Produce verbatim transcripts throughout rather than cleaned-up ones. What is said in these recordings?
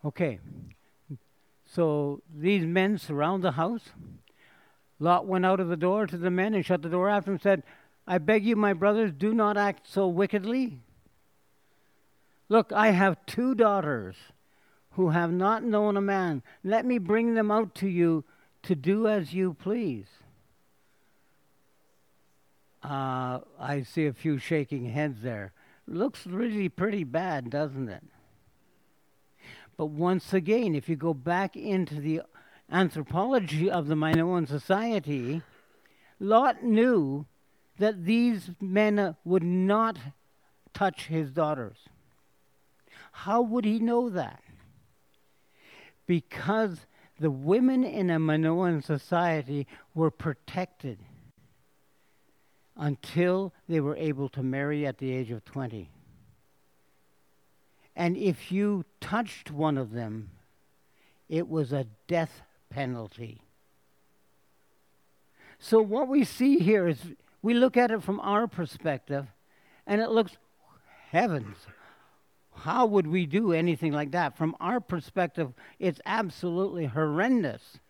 Okay, so these men surround the house. Lot went out of the door to the men and shut the door after him and said, I beg you, my brothers, do not act so wickedly. Look, I have two daughters who have not known a man. Let me bring them out to you to do as you please. Uh, I see a few shaking heads there. Looks really pretty bad, doesn't it? But once again, if you go back into the anthropology of the Minoan society, Lot knew that these men would not touch his daughters. How would he know that? Because the women in a Minoan society were protected until they were able to marry at the age of twenty. And if you touched one of them, it was a death penalty. So what we see here is, we look at it from our perspective, and it looks, heavens, how would we do anything like that? From our perspective, it's absolutely horrendous.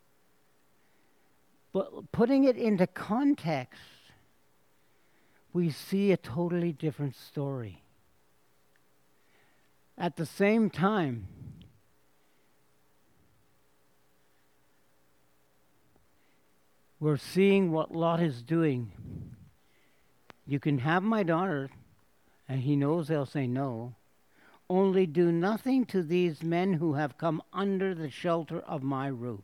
But putting it into context, we see a totally different story. At the same time, we're seeing what Lot is doing. You can have my daughter, and he knows they'll say no. Only do nothing to these men who have come under the shelter of my roof.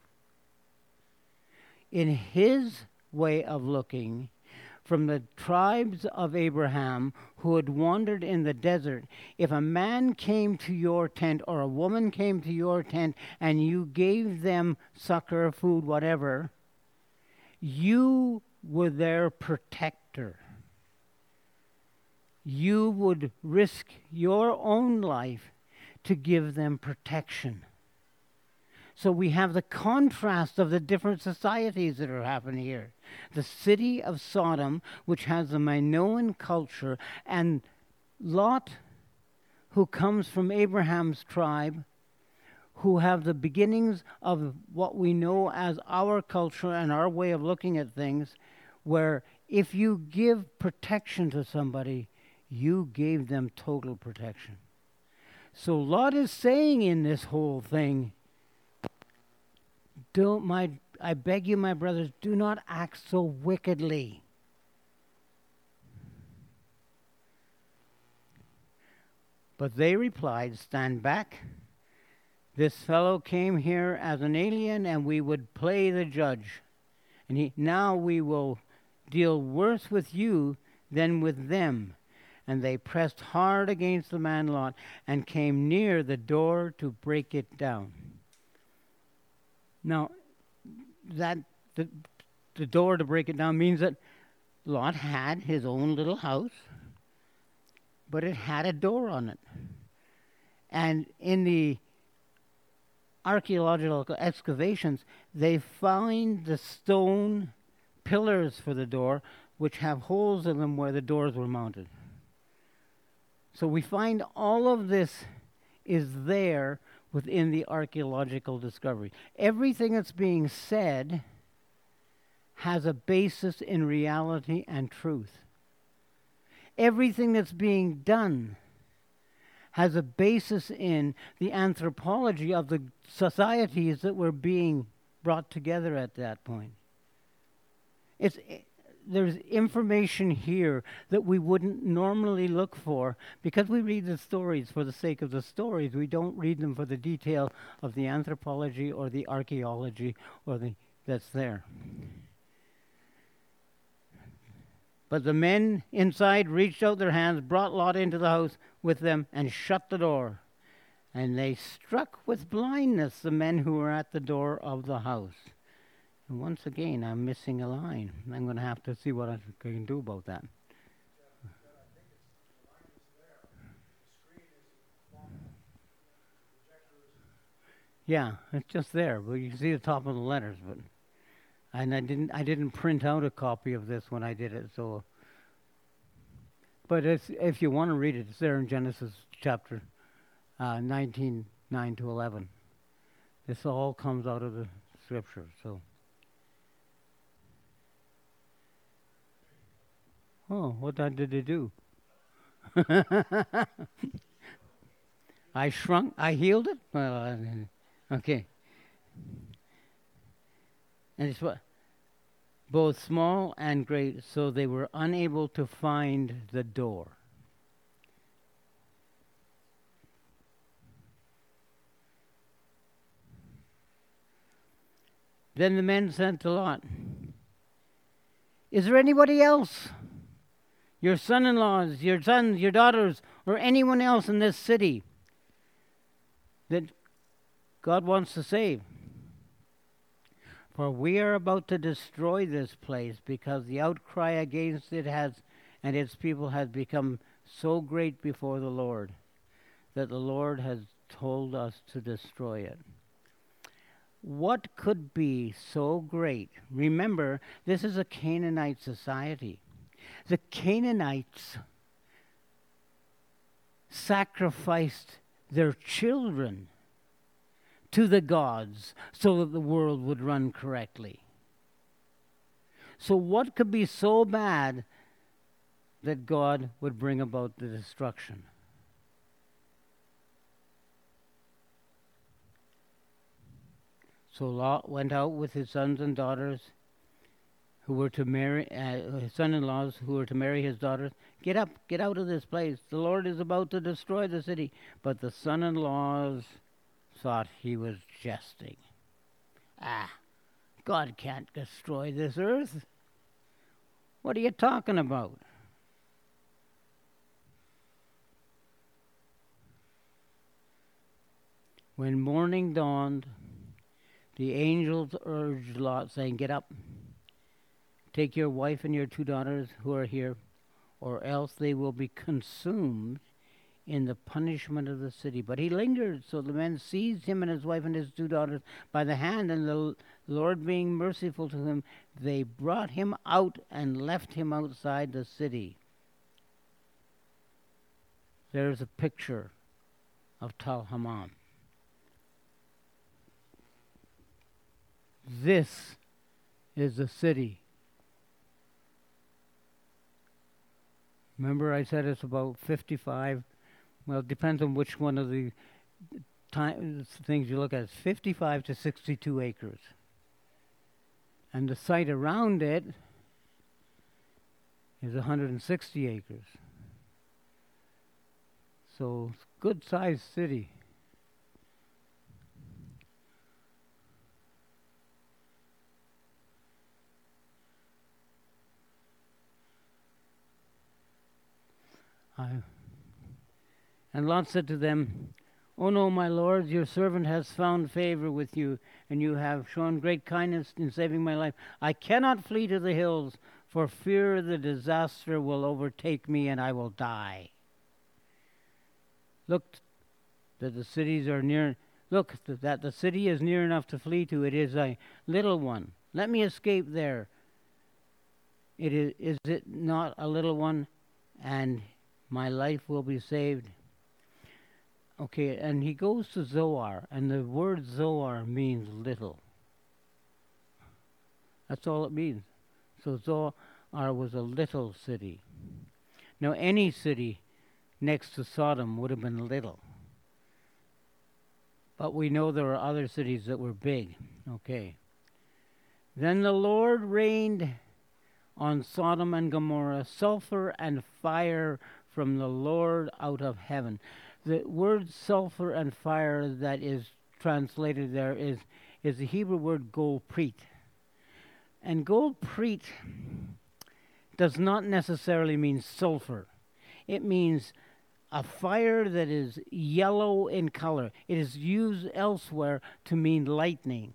In his way of looking, from the tribes of Abraham who had wandered in the desert, if a man came to your tent or a woman came to your tent and you gave them succor, food, whatever, you were their protector. You would risk your own life to give them protection. So we have the contrast of the different societies that are happening here. The city of Sodom, which has the Minoan culture, and Lot, who comes from Abraham's tribe, who have the beginnings of what we know as our culture and our way of looking at things, where if you give protection to somebody, you gave them total protection. So Lot is saying in this whole thing, Don't my I beg you, my brothers, do not act so wickedly. But they replied, stand back. This fellow came here as an alien, and we would play the judge. And he, now we will deal worse with you than with them. And they pressed hard against the man Lot and came near the door to break it down. Now, that the, the door to break it down means that Lot had his own little house, but it had a door on it. And in the archaeological excavations, they find the stone pillars for the door, which have holes in them where the doors were mounted. So we find all of this is there within the archaeological discovery. Everything that's being said has a basis in reality and truth. Everything that's being done has a basis in the anthropology of the societies that were being brought together at that point. It's, there's information here that we wouldn't normally look for because we read the stories for the sake of the stories. We don't read them for the detail of the anthropology or the archaeology or the that's there. But the men inside reached out their hands, brought Lot into the house with them, and shut the door. And they struck with blindness the men who were at the door of the house. And once again, I'm missing a line. I'm going to have to see what I can do about that. Yeah, it's just there. But you can see the top of the letters, but and I didn't I didn't print out a copy of this when I did it. So, but it's, if you want to read it, it's there in Genesis chapter uh, nineteen, nine to eleven. This all comes out of the scripture. So, oh, what did they do? I shrunk. I healed it. Well, uh, okay. And it's what both small and great, so they were unable to find the door. Then the men said to Lot, "Is there anybody else? Your son-in-laws, your sons, your daughters, or anyone else in this city that God wants to save? For we are about to destroy this place because the outcry against it has and its people has become so great before the Lord that the Lord has told us to destroy it." What could be so great? Remember, this is a Canaanite society. The Canaanites sacrificed their children to the gods so that the world would run correctly. So what could be so bad that God would bring about the destruction? So Lot went out with his sons and daughters who were to marry, uh, his son-in-laws who were to marry his daughters. "Get up, get out of this place. The Lord is about to destroy the city." But the son-in-laws thought he was jesting. "Ah, God can't destroy this earth. What are you talking about?" When morning dawned, the angels urged Lot, saying, "Get up, take your wife and your two daughters who are here, or else they will be consumed in the punishment of the city." But he lingered, so the men seized him and his wife and his two daughters by the hand, and the Lord being merciful to him, they brought him out and left him outside the city. There's a picture of Tal Hammam. This is the city. Remember I said it's about fifty-five, well, it depends on which one of the time, things you look at. It's fifty-five to sixty-two acres. And the site around it is one hundred sixty acres. So it's a good-sized city. I, and Lot said to them, "Oh no, my lords, your servant has found favor with you, and you have shown great kindness in saving my life. I cannot flee to the hills, for fear the disaster will overtake me and I will die. Look, that the cities are near. Look, that the city is near enough to flee to. It is a little one. Let me escape there. It is, is it not a little one? And my life will be saved." Okay, and he goes to Zoar, and the word Zoar means little. That's all it means. So Zoar was a little city. Now, any city next to Sodom would have been little. But we know there are other cities that were big. Okay. Then the Lord rained on Sodom and Gomorrah sulfur and fire from the Lord out of heaven. The word sulfur and fire that is translated there is, is the Hebrew word golprit. And golprit does not necessarily mean sulfur. It means a fire that is yellow in color. It is used elsewhere to mean lightning.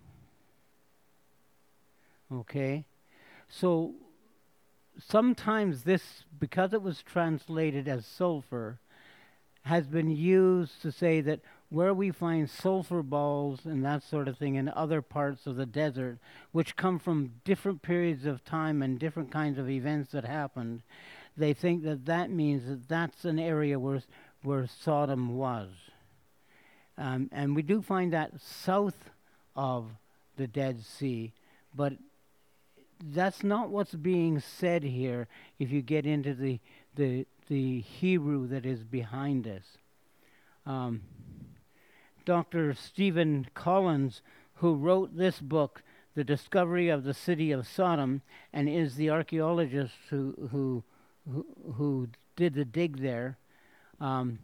Okay? So sometimes this, because it was translated as sulfur, has been used to say that where we find sulfur balls and that sort of thing in other parts of the desert, which come from different periods of time and different kinds of events that happened, they think that that means that that's an area where, where Sodom was. Um, and we do find that south of the Dead Sea, but that's not what's being said here if you get into the, the, the Hebrew that is behind this. Um, Doctor Stephen Collins, who wrote this book, The Discovery of the City of Sodom, and is the archaeologist who, who, who, who did the dig there, um,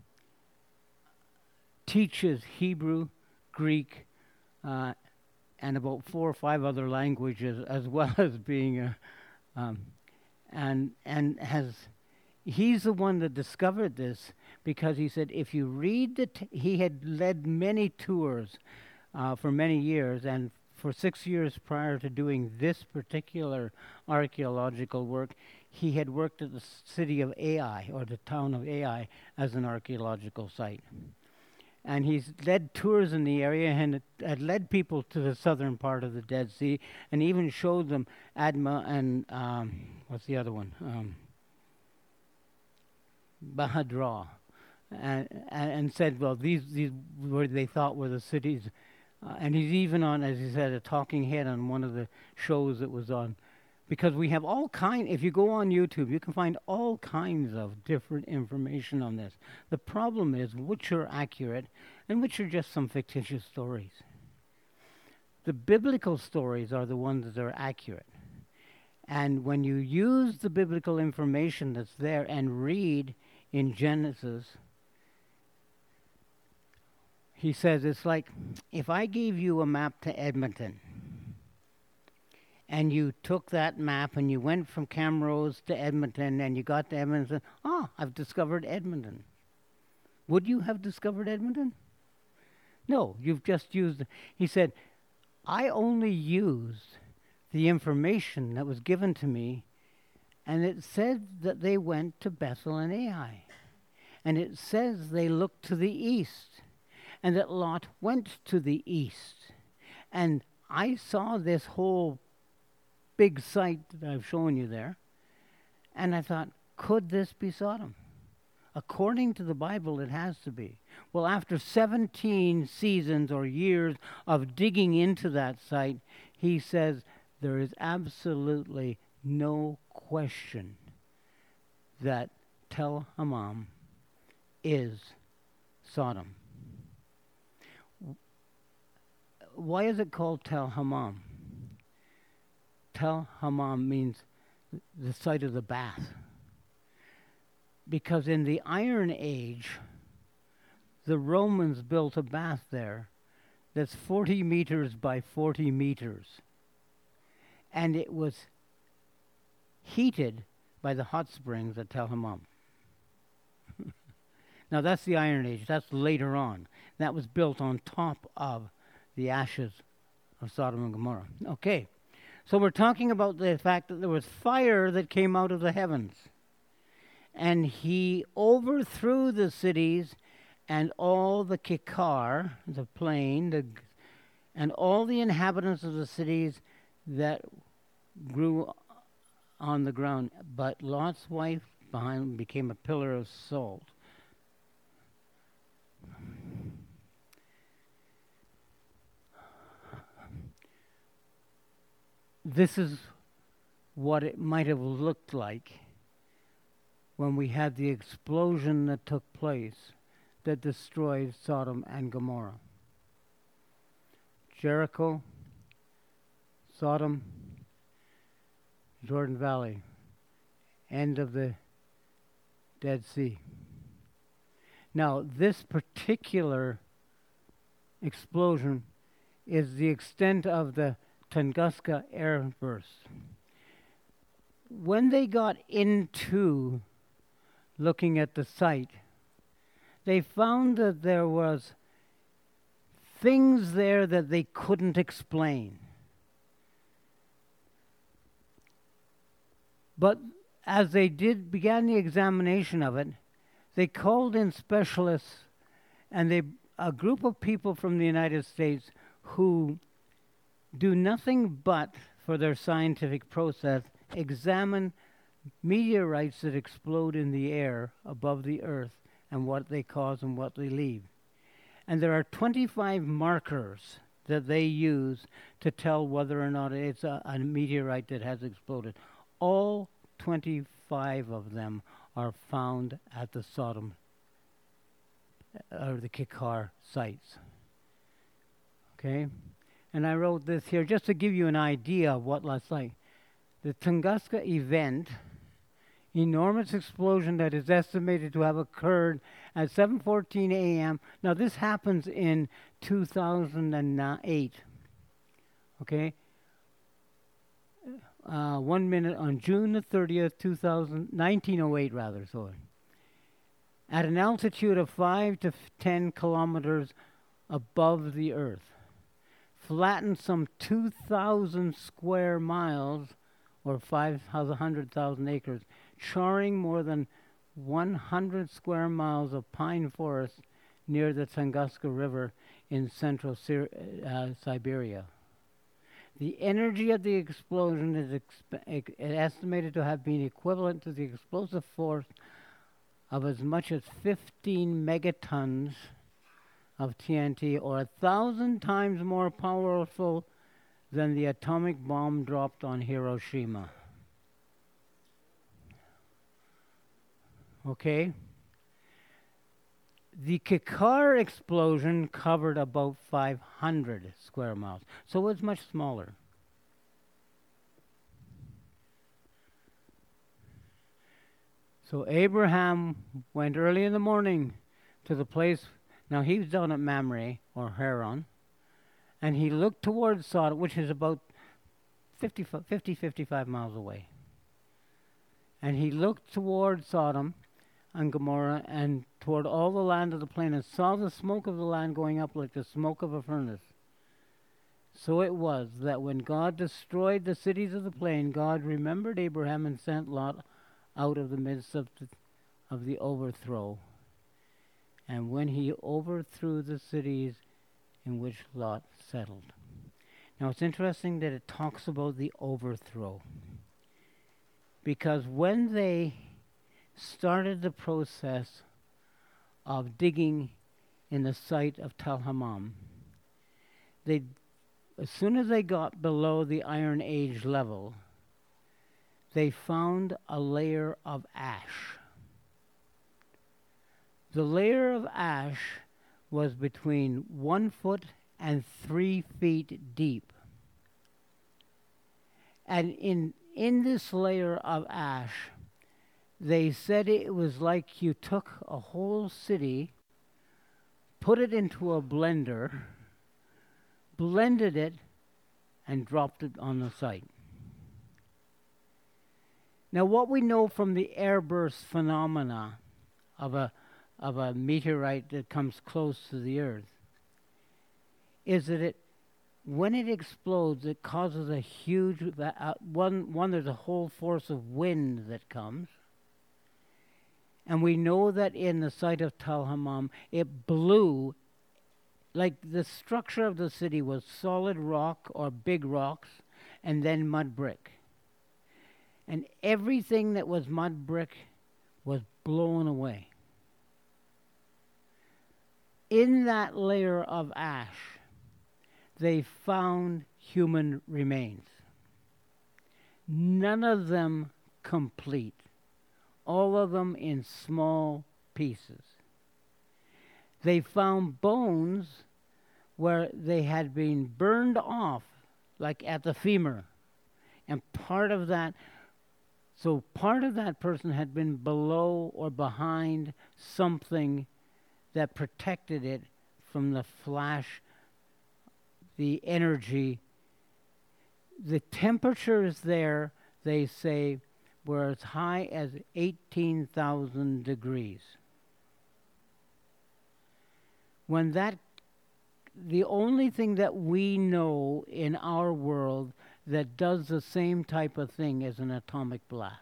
teaches Hebrew, Greek, uh, and about four or five other languages, as well as being a, um, and and has, he's the one that discovered this, because he said if you read the, t- he had led many tours uh, for many years, and for six years prior to doing this particular archaeological work, he had worked at the city of Ai, or the town of Ai, as an archaeological site. And he's led tours in the area and had led people to the southern part of the Dead Sea, and even showed them Adma and, um, what's the other one? Um, Bahadra. And, and said, well, these, these were they thought were the cities. Uh, and he's even on, as he said, a talking head on one of the shows that was on. Because we have all kind, if you go on YouTube, you can find all kinds of different information on this. The problem is which are accurate and which are just some fictitious stories. The biblical stories are the ones that are accurate. And when you use the biblical information that's there and read in Genesis, he says it's like if I gave you a map to Edmonton, and you took that map and you went from Camrose to Edmonton and you got to Edmonton, ah, I've discovered Edmonton. Would you have discovered Edmonton? No, you've just used, he said, I only used the information that was given to me, and it said that they went to Bethel and Ai. And it says they looked to the east, and that Lot went to the east. And I saw this whole big site that I've shown you there, and I thought, could this be Sodom? According to the Bible, it has to be. Well, after seventeen seasons or years of digging into that site, he says there is absolutely no question that Tel Hammam is Sodom. Why is it called Tel Hammam? Tel Hammam means the site of the bath. Because in the Iron Age, the Romans built a bath there that's forty meters by forty meters. And it was heated by the hot springs at Tel Hammam. Now that's the Iron Age, that's later on. That was built on top of the ashes of Sodom and Gomorrah. Okay. So we're talking about the fact that there was fire that came out of the heavens. And he overthrew the cities and all the kikar, the plain, the, and all the inhabitants of the cities that grew on the ground. But Lot's wife behind him became a pillar of salt. This is what it might have looked like when we had the explosion that took place that destroyed Sodom and Gomorrah. Jericho, Sodom, Jordan Valley, end of the Dead Sea. Now, this particular explosion is the extent of the Tunguska air burst. When they got into looking at the site, they found that there was things there that they couldn't explain. But as they did began the examination of it, they called in specialists, and they a group of people from the United States who do nothing but, for their scientific process, examine meteorites that explode in the air above the earth and what they cause and what they leave. And there are twenty-five markers that they use to tell whether or not it's a, a meteorite that has exploded. All twenty-five of them are found at the Sodom or the Kikar sites. Okay? And I wrote this here just to give you an idea of what that's like. The Tunguska event, enormous explosion that is estimated to have occurred at seven fourteen a m Now this happens in two thousand eight. Okay? Uh, one minute on June the thirtieth, two thousand, nineteen oh eight rather, sorry. At an altitude of five to ten kilometers above the Earth. Flattened some two thousand square miles, or five hundred thousand acres, charring more than one hundred square miles of pine forest near the Tunguska River in central Sir- uh, Siberia. The energy of the explosion is exp- estimated to have been equivalent to the explosive force of as much as fifteen megatons of T N T, or a thousand times more powerful than the atomic bomb dropped on Hiroshima. Okay? The Kikar explosion covered about five hundred square miles, so it's much smaller. So Abraham went early in the morning to the place. Now he was down at Mamre, or Haran, and he looked towards Sodom, which is about fifty, fifty, fifty-five miles away. And he looked toward Sodom and Gomorrah and toward all the land of the plain, and saw the smoke of the land going up like the smoke of a furnace. So it was that when God destroyed the cities of the plain, God remembered Abraham and sent Lot out of the midst of the, of the overthrow. And when he overthrew the cities in which Lot settled. Now it's interesting that it talks about the overthrow. Because when they started the process of digging in the site of Tel Hammam, they, as soon as they got below the Iron Age level, they found a layer of ash. The layer of ash was between one foot and three feet deep. And in, in this layer of ash, they said it was like you took a whole city, put it into a blender, blended it, and dropped it on the site. Now, what we know from the airburst phenomena of a of a meteorite that comes close to the Earth is that it, when it explodes, it causes a huge uh, one. One, there's a whole force of wind that comes, and we know that in the site of Tel Hammam, it blew. Like the structure of the city was solid rock or big rocks, and then mud brick. And everything that was mud brick was blown away. In that layer of ash, they found human remains. None of them complete. All of them in small pieces. They found bones where they had been burned off, like at the femur. And part of that, so part of that person had been below or behind something that protected it from the flash, the energy. The temperatures there, they say, were as high as eighteen thousand degrees. When that, the only thing that we know in our world that does the same type of thing is an atomic blast.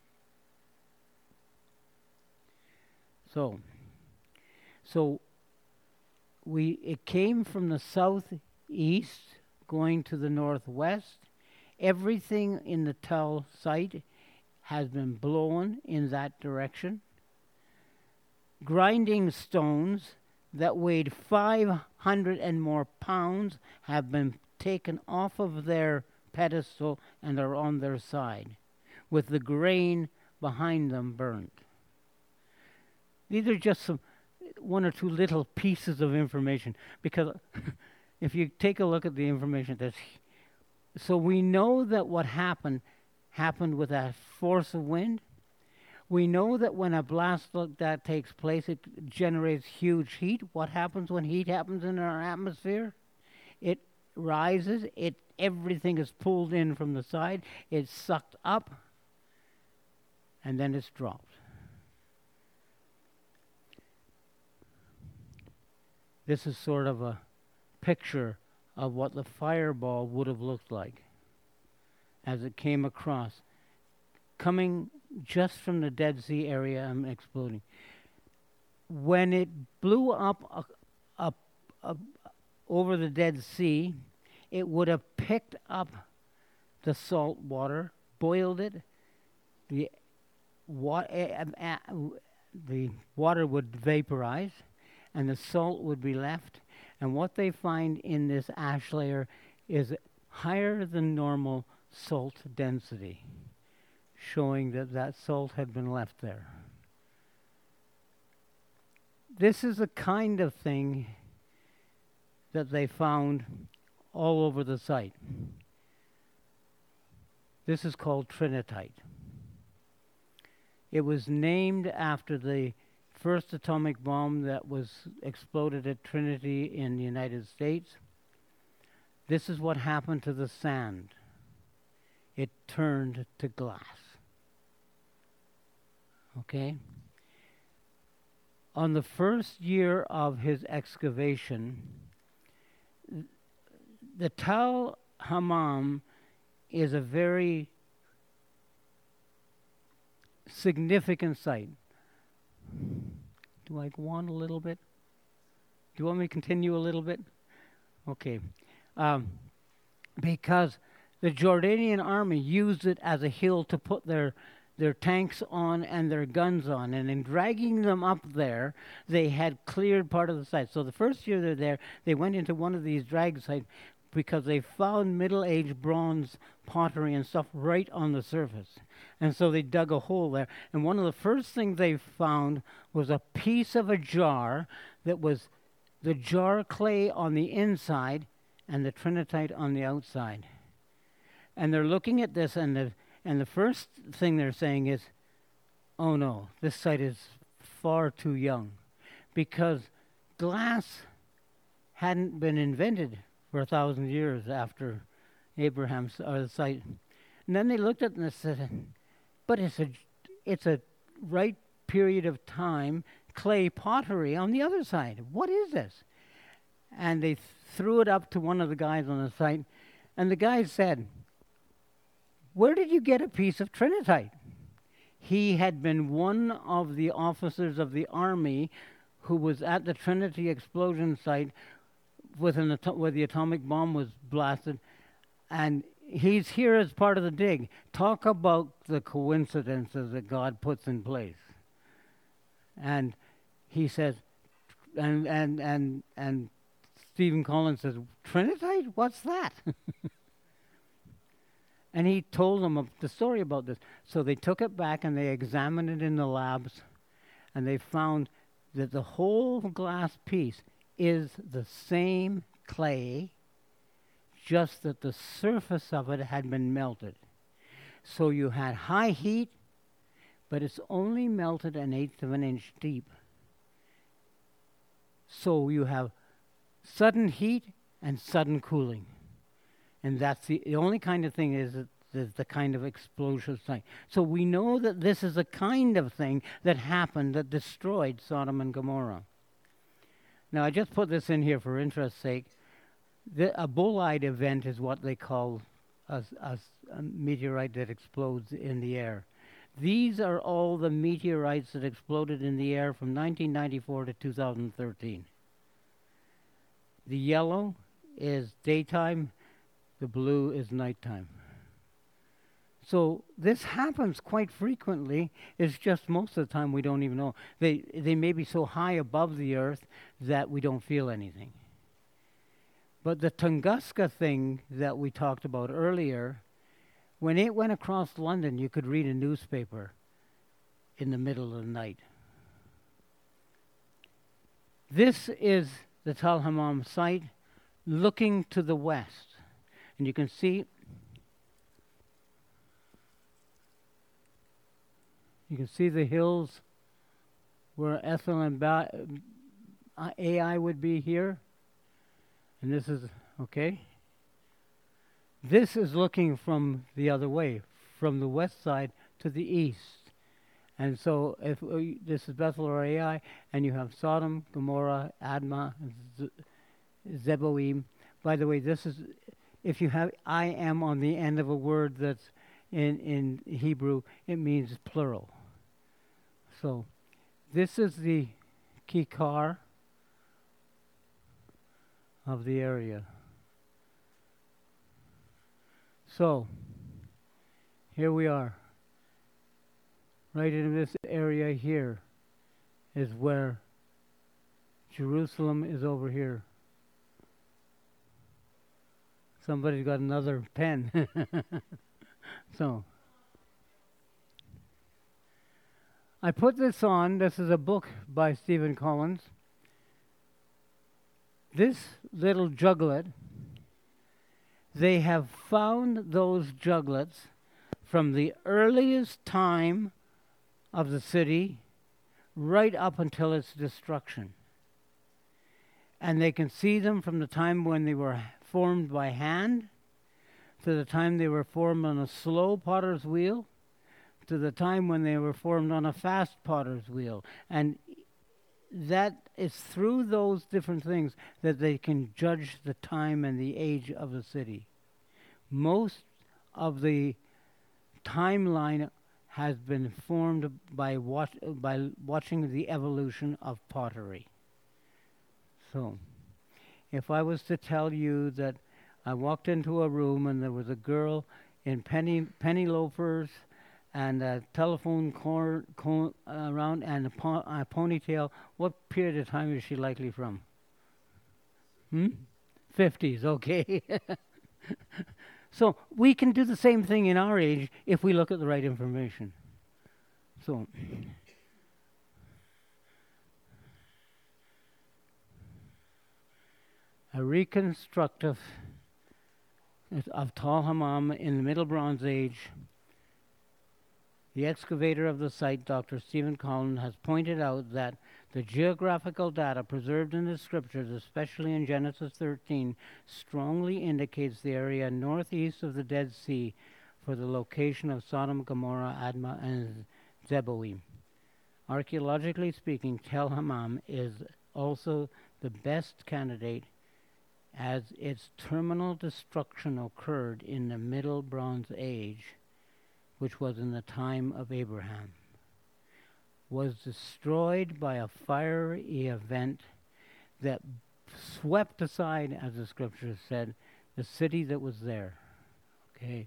So, so we it came from the southeast going to the northwest. Everything in the Tel site has been blown in that direction. Grinding stones that weighed five hundred and more pounds have been taken off of their pedestal and are on their side, with the grain behind them burnt. These are just some one or two little pieces of information, because if you take a look at the information, that's so we know that what happened happened with that force of wind. We know that when a blast like that takes place, it generates huge heat. What happens when heat happens in our atmosphere? It rises, it everything is pulled in from the side, it's sucked up, and then it's dropped. This is sort of a picture of what the fireball would have looked like as it came across, coming just from the Dead Sea area and exploding. When it blew up a, a, a, over the Dead Sea, it would have picked up the salt water, boiled it, the, wa- uh, uh, the water would vaporize, and the salt would be left. And what they find in this ash layer is higher than normal salt density, showing that that salt had been left there. This is the kind of thing that they found all over the site. This is called trinitite. It was named after the first atomic bomb that was exploded at Trinity in the United States. This is what happened to the sand. It turned to glass. Okay? On the first year of his excavation, the Tal Hammam is a very significant site. Do I go on a little bit? Do you want me to continue a little bit? Okay. Um, because the Jordanian army used it as a hill to put their their tanks on and their guns on, and in dragging them up there, they had cleared part of the site. So the first year they're there, they went into one of these drag sites because they found middle-aged bronze pottery and stuff right on the surface. And so they dug a hole there. And one of the first things they found was a piece of a jar that was the jar clay on the inside and the trinitite on the outside. And they're looking at this, and the, and the first thing they're saying is, oh no, this site is far too young, because glass hadn't been invented for a thousand years after Abraham's uh, site. And then they looked at it and they said, but it's a, it's a right period of time, clay pottery on the other side. What is this? And they th- threw it up to one of the guys on the site, and the guy said, where did you get a piece of trinitite? He had been one of the officers of the army who was at the Trinity explosion site with an ato- where the atomic bomb was blasted, and he's here as part of the dig. Talk about the coincidences that God puts in place. And he says, and and and and Stephen Collins says, trinitite? What's that? And he told them the story about this. So they took it back and they examined it in the labs, and they found that the whole glass piece is the same clay, just that the surface of it had been melted. So you had high heat, but it's only melted an eighth of an inch deep. So you have sudden heat and sudden cooling. And that's the, the only kind of thing is, is the kind of explosion site. So we know that this is a kind of thing that happened that destroyed Sodom and Gomorrah. Now, I just put this in here for interest's sake. The, a bolide event is what they call a, a, a meteorite that explodes in the air. These are all the meteorites that exploded in the air from nineteen ninety-four to two thousand thirteen. The yellow is daytime, the blue is nighttime. So this happens quite frequently. It's just most of the time we don't even know. They they may be so high above the earth that we don't feel anything. But the Tunguska thing that we talked about earlier, when it went across London, you could read a newspaper in the middle of the night. This is the Tal Hammam site looking to the west. And you can see you can see the hills where Ethel and ba- uh, A I would be here. And this is, okay. This is looking from the other way, from the west side to the east. And so if uh, this is Bethel or A I, and you have Sodom, Gomorrah, Admah, Z- Zeboim. By the way, this is, if you have I am on the end of a word that's in, in Hebrew, it means plural. So this is the Kikar of the area. So here we are. Right in this area here is where Jerusalem is over here. Somebody's got another pen. So I put this on. This is a book by Stephen Collins. This little juglet, they have found those juglets from the earliest time of the city right up until its destruction. And they can see them from the time when they were formed by hand to the time they were formed on a slow potter's wheel to the time when they were formed on a fast potter's wheel. And that is through those different things that they can judge the time and the age of the city. Most of the timeline has been formed by watch, by watching the evolution of pottery. So, if I was to tell you that I walked into a room and there was a girl in penny penny loafers and a telephone cord co- around and a, po- a ponytail, what period of time is she likely from? Hmm? fifties, okay. So we can do the same thing in our age if we look at the right information. So a reconstructive of Tal Hammam in the Middle Bronze Age. The excavator of the site, Doctor Stephen Collins, has pointed out that the geographical data preserved in the scriptures, especially in Genesis thirteen, strongly indicates the area northeast of the Dead Sea for the location of Sodom, Gomorrah, Admah, and Zeboim. Archaeologically speaking, Tel Hammam is also the best candidate as its terminal destruction occurred in the Middle Bronze Age, which was in the time of Abraham, was destroyed by a fiery event that swept aside, as the scripture said, the city that was there. Okay.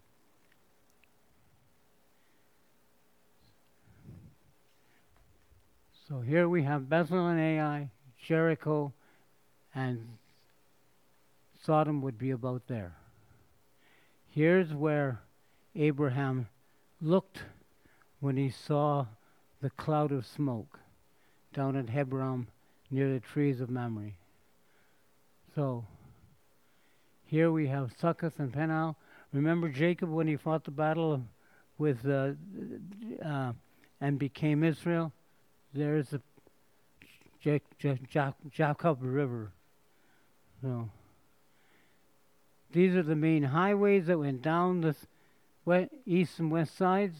So here we have Bethel and Ai, Jericho, and Sodom would be about there. Here's where Abraham looked when he saw the cloud of smoke down at Hebron near the trees of Mamre. So here we have Succoth and Peniel. Remember Jacob when he fought the battle with uh, uh, and became Israel? There's the J- J- J- Jacob River. So these are the main highways that went down the west, east and west sides.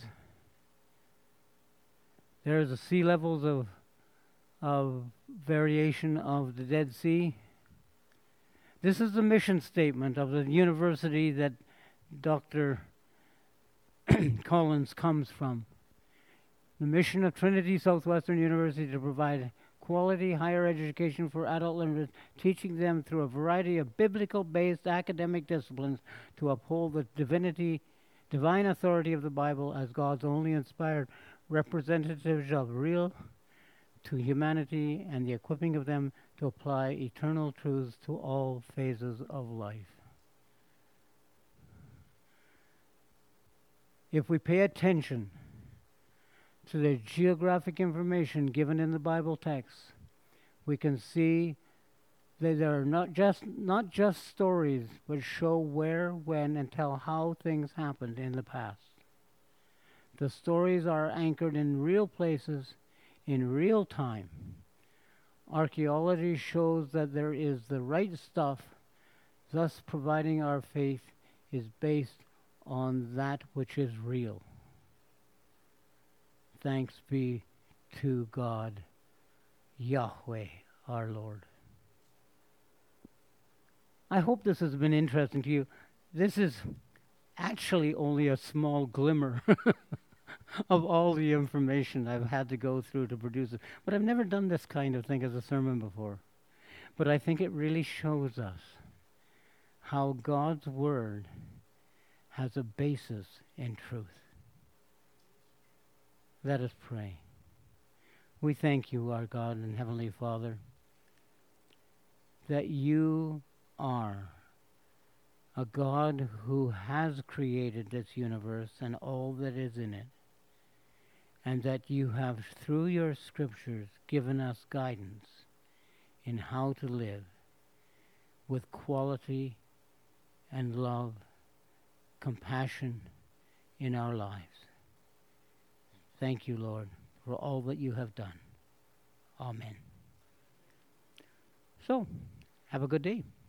There's the sea levels of of variation of the Dead Sea. This is the mission statement of the university that Doctor Collins comes from. The mission of Trinity Southwestern University to provide quality higher education for adult learners, teaching them through a variety of biblical-based academic disciplines to uphold the divinity divine authority of the Bible as God's only inspired representatives of real to humanity and the equipping of them to apply eternal truths to all phases of life. If we pay attention to the geographic information given in the Bible text, we can see that they are not just not just stories, but show where, when, and tell how things happened in the past. The stories are anchored in real places, in real time. Archaeology shows that there is the right stuff, thus providing our faith is based on that which is real. Thanks be to God, Yahweh, our Lord. I hope this has been interesting to you. This is actually only a small glimmer of all the information I've had to go through to produce it. But I've never done this kind of thing as a sermon before. But I think it really shows us how God's Word has a basis in truth. Let us pray. We thank you, our God and Heavenly Father, that you are a God who has created this universe and all that is in it, and that you have, through your scriptures, given us guidance in how to live with quality and love, compassion in our lives. Thank you, Lord, for all that you have done. Amen. So, have a good day.